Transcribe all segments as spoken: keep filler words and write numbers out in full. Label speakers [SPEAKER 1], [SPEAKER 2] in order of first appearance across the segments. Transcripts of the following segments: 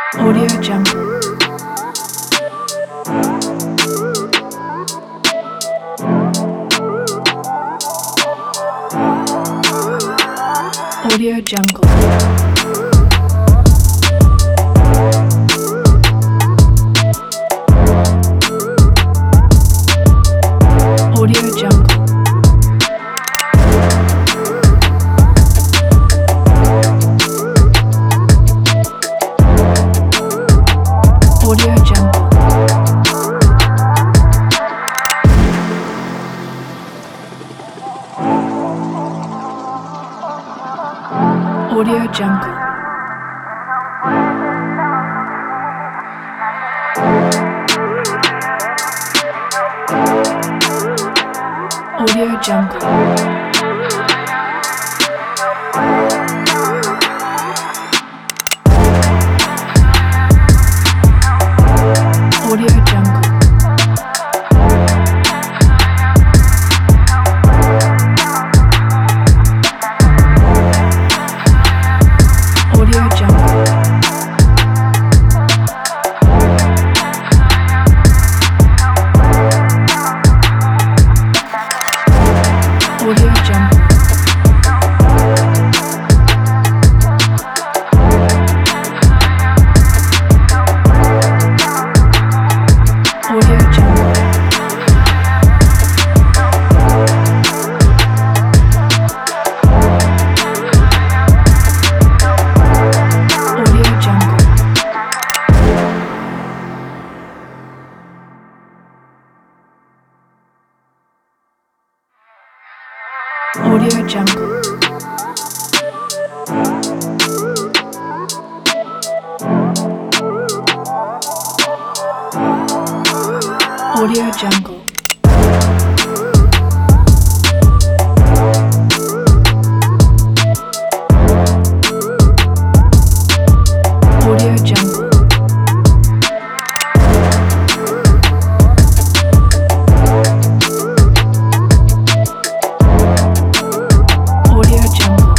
[SPEAKER 1] Audio Jungle. Audio Jungle. Audio Jungle. Audio Jungle. Audio Jungle. Audio Jungle. Audio Jungle. Audio Jungle. Audio Jungle. Audio Jungle. Audio Jungle. Audio Jungle. Audio Jungle. Audio Jungle. Audio Jungle.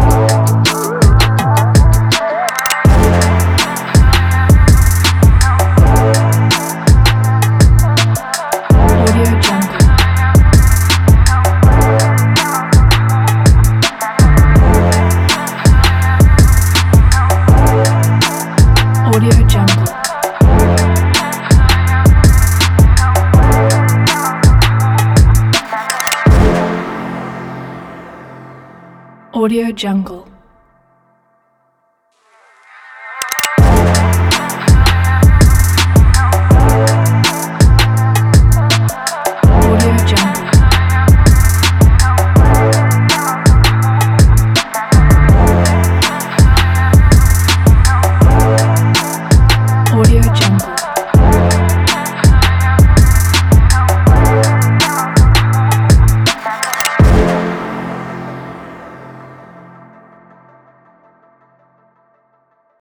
[SPEAKER 1] Audio Jungle. Audio Jungle. Audio Jungle.